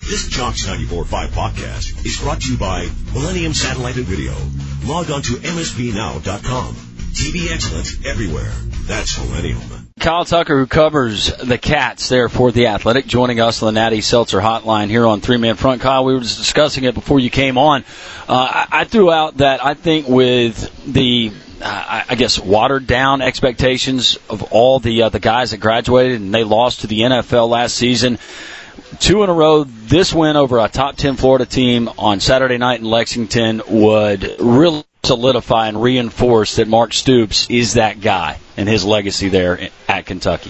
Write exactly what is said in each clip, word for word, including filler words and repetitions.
This Jocks ninety-four point five podcast is brought to you by Millennium Satellite and Video. Log on to M S B now dot com. T V excellence everywhere. That's Millennium. Kyle Tucker, who covers the Cats there for The Athletic, joining us on the Natty Seltzer hotline here on Three Man Front. Kyle, we were just discussing it before you came on. Uh, I, I threw out that I think with the, uh, I guess, watered-down expectations of all the uh, the guys that graduated and they lost to the N F L last season, two in a row, this win over a top ten Florida team on Saturday night in Lexington would really solidify and reinforce that Mark Stoops is that guy and his legacy there at Kentucky.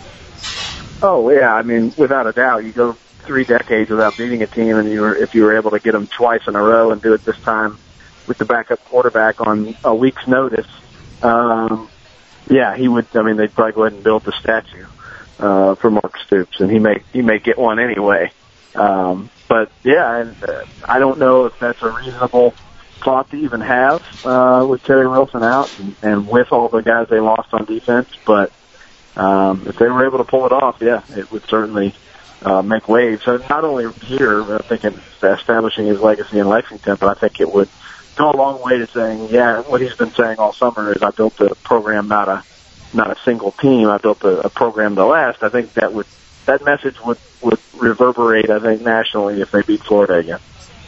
Oh, yeah. I mean, without a doubt, you go three decades without beating a team, and you were, if you were able to get them twice in a row and do it this time with the backup quarterback on a week's notice, um, yeah, he would. I mean, they'd probably go ahead and build the statue uh, for Mark Stoops, and he may he may get one anyway. Um, but yeah, and, uh, I don't know if that's a reasonable thought to even have uh, with Terry Wilson out and, and with all the guys they lost on defense. But um, if they were able to pull it off, yeah, it would certainly uh, make waves. So not only here, I think in establishing his legacy in Lexington, but I think it would go a long way to saying, yeah, what he's been saying all summer is I built a program, not a not a single team. I built a, a program to last. I think that would that message would, would reverberate, I think, nationally if they beat Florida again.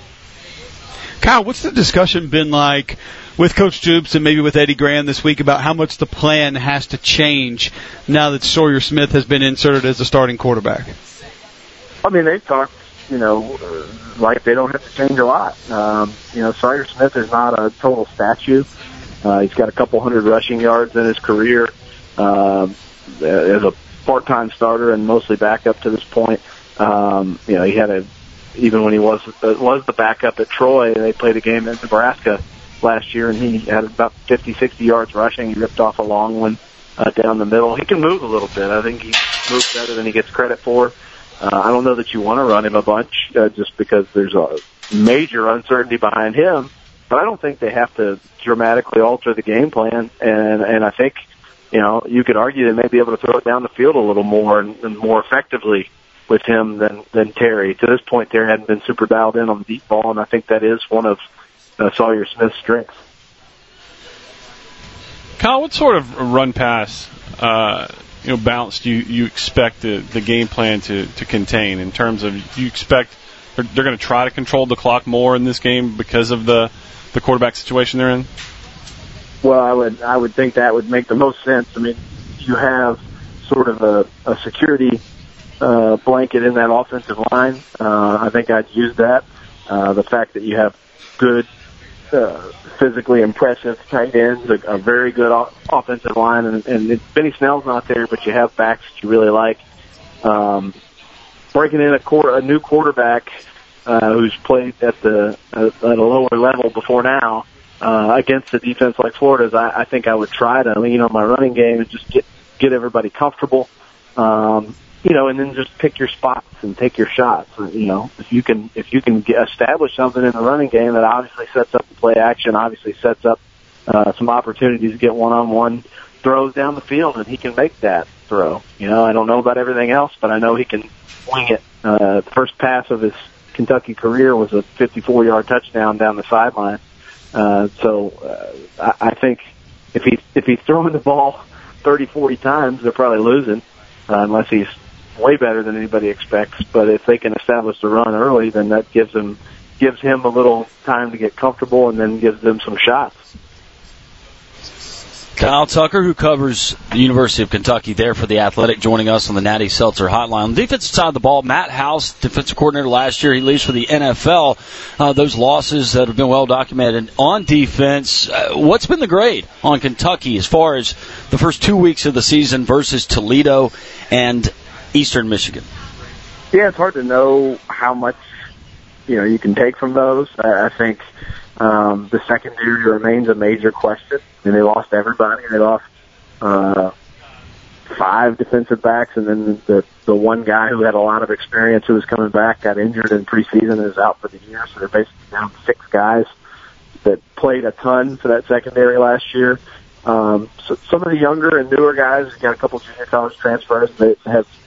Kyle, what's the discussion been like with Coach Stoops and maybe with Eddie Gran this week about how much the plan has to change now that Sawyer Smith has been inserted as the starting quarterback? I mean, they've talked, you know, like they don't have to change a lot. Um, you know, Sawyer Smith is not a total statue. Uh, he's got a couple hundred rushing yards in his career um, as a part-time starter and mostly backup to this point. Um, you know, he had a even when he was uh, was the backup at Troy, they played a game in Nebraska last year, and he had about fifty, sixty yards rushing. He ripped off a long one uh, down the middle. He can move a little bit. I think he moves better than he gets credit for. Uh, I don't know that you want to run him a bunch uh, just because there's a major uncertainty behind him, but I don't think they have to dramatically alter the game plan, and, and I think, you know, you could argue they may be able to throw it down the field a little more and, and more effectively with him than, than Terry. To this point, Terry hadn't been super dialed in on the deep ball, and I think that is one of uh, Sawyer Smith's strengths. Kyle, what sort of run pass uh, you know, balance do you, you expect the, the game plan to, to contain in terms of, do you expect they're, they're going to try to control the clock more in this game because of the, the quarterback situation they're in? Well, I would I would think that would make the most sense. I mean, you have sort of a, a security Uh, blanket in that offensive line. Uh, I think I'd use that. Uh, the fact that you have good, uh, physically impressive tight ends, a, a very good o- offensive line, and, and it, Benny Snell's not there, but you have backs that you really like. Um, breaking in a, quarter, a new quarterback uh, who's played at the uh, at a lower level before now uh, against a defense like Florida's, I, I think I would try to lean on my running game and just get get everybody comfortable. Um, You know, and then just pick your spots and take your shots. You know, if you can, if you can get, establish something in the running game that obviously sets up the play action, obviously sets up uh, some opportunities to get one-on-one throws down the field, and he can make that throw. You know, I don't know about everything else, but I know he can wing it. Uh, the first pass of his Kentucky career was a fifty-four yard touchdown down the sideline. Uh, so uh, I, I think if he if he's throwing the ball thirty, forty times, they're probably losing uh, unless he's way better than anybody expects. But if they can establish the run early, then that gives them gives him a little time to get comfortable, and then gives them some shots. Kyle Tucker, who covers the University of Kentucky there for The Athletic, joining us on the Natty Seltzer hotline. On the defensive side of the ball, Matt House, defensive coordinator last year, he leaves for the N F L. Uh, those losses that have been well documented on defense. Uh, what's been the grade on Kentucky as far as the first two weeks of the season versus Toledo and Eastern Michigan? Yeah, it's hard to know how much, you know, you can take from those. I, I think um, the secondary remains a major question. I mean, they lost everybody. They lost uh, five defensive backs, and then the the one guy who had a lot of experience who was coming back got injured in preseason and is out for the year. So they're basically down six guys that played a ton for that secondary last year. Um, so some of the younger and newer guys, got a couple junior college transfers that have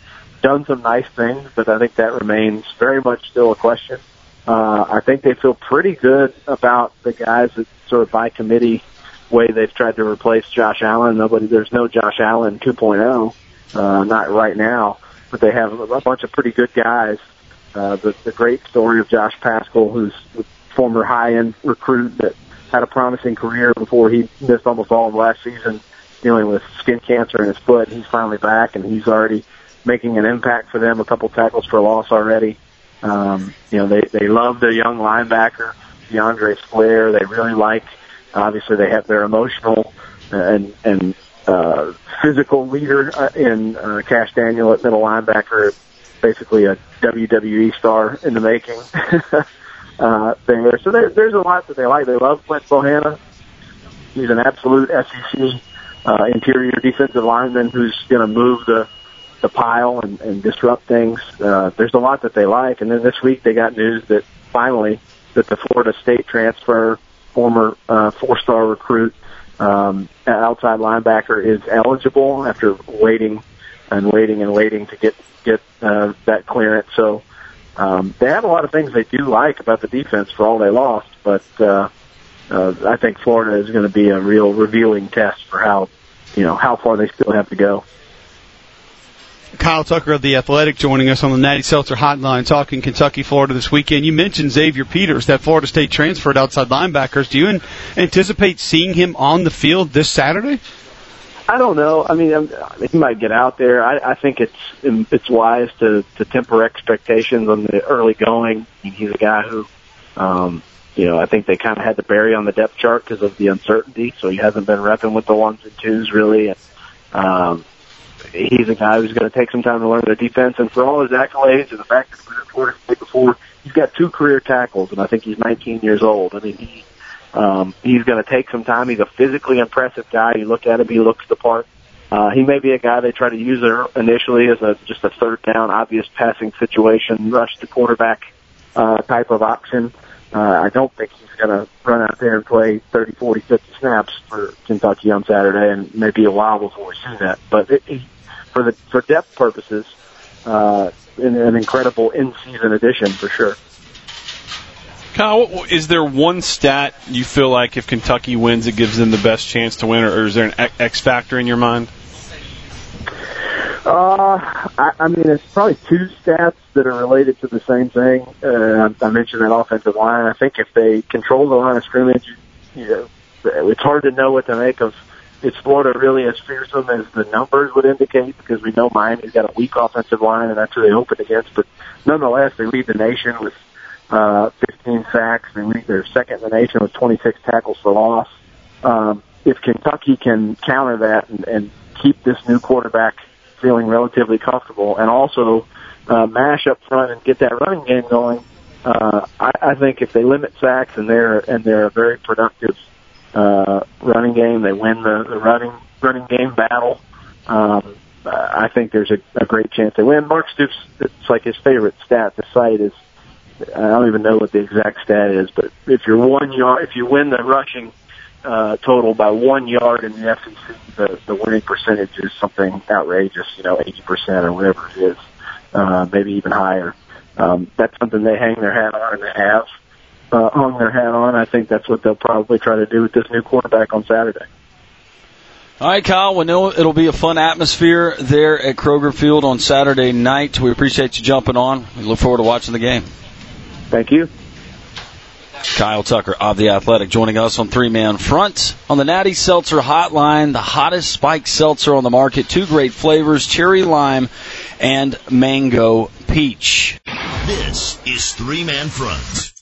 done some nice things, but I think that remains very much still a question. Uh, I think they feel pretty good about the guys that sort of by committee way they've tried to replace Josh Allen. Nobody, there's no Josh Allen two point oh, uh, not right now, but they have a bunch of pretty good guys. Uh, the, the great story of Josh Paschal, who's a former high-end recruit that had a promising career before he missed almost all of last season dealing with skin cancer in his foot. He's finally back, and he's already making an impact for them, a couple tackles for loss already. Um, you know, they, they love their young linebacker, DeAndre Flair. They really like, obviously they have their emotional and, and, uh, physical leader uh, in, uh, Cash Daniel at middle linebacker, basically a W W E star in the making, uh, there. So there, there's a lot that they like. They love Clint Bohanna. He's an absolute S E C, uh, interior defensive lineman who's going to move the, the pile and, and disrupt things. Uh, there's a lot that they like. And then this week they got news that finally that the Florida State transfer, former uh, four-star recruit, um, outside linebacker is eligible after waiting and waiting and waiting to get get uh, that clearance. So um, they have a lot of things they do like about the defense for all they lost. But uh, uh, I think Florida is going to be a real revealing test for how you know how far they still have to go. Kyle Tucker of The Athletic joining us on the Natty Seltzer Hotline talking Kentucky, Florida this weekend. You mentioned Xavier Peters, that Florida State transferred outside linebackers. Do you in- anticipate seeing him on the field this Saturday? I don't know. I mean, I'm, he might get out there. I, I think it's it's wise to, to temper expectations on the early going. I mean, he's a guy who, um, you know, I think they kind of had to bury on the depth chart because of the uncertainty, so he hasn't been repping with the ones and twos really. And, um, he's a guy who's going to take some time to learn their defense, and for all his accolades and the fact that he was at Florida State before, he's got two career tackles, and I think he's nineteen years old. I mean, he, um, he's going to take some time. He's a physically impressive guy. You look at him, he looks the part. Uh, he may be a guy they try to use there initially as a just a third down, obvious passing situation, rush the quarterback uh, type of option. Uh, I don't think he's going to run out there and play thirty, forty, fifty snaps for Kentucky on Saturday, and maybe a while before we see that. But it, it, for the for depth purposes, uh, an, an incredible in-season addition for sure. Kyle, is there one stat you feel like if Kentucky wins, it gives them the best chance to win, or is there an X factor in your mind? Uh, I, I mean, it's probably two stats that are related to the same thing. Uh, I mentioned that offensive line. I think if they control the line of scrimmage, you know, it's hard to know what to make of. Is Florida really as fearsome as the numbers would indicate? Because we know Miami's got a weak offensive line, and that's who they opened against. But nonetheless, they lead the nation with uh, fifteen sacks. They lead, they're second in the nation with twenty-six tackles for loss. Um, if Kentucky can counter that and, and keep this new quarterback feeling relatively comfortable, and also uh, mash up front and get that running game going, uh, I, I think if they limit sacks and they're and they're a very productive uh, running game, they win the, the running running game battle. Um, I think there's a, a great chance they win. Mark Stoops, it's like his favorite stat to cite is, I don't even know what the exact stat is, but if you're one yard, if you win the rushing uh, total by one yard in the S E C, the, the winning percentage is something outrageous, you know, eighty percent or whatever it is, uh, maybe even higher. Um, that's something they hang their hat on, and they have uh, hung their hat on. I think that's what they'll probably try to do with this new quarterback on Saturday. All right, Kyle, we know it'll be a fun atmosphere there at Kroger Field on Saturday night. We appreciate you jumping on. We look forward to watching the game. Thank you. Kyle Tucker of The Athletic joining us on Three Man Front on the Natty Seltzer Hotline, the hottest spiked seltzer on the market. Two great flavors, cherry lime and mango peach. This is Three Man Front.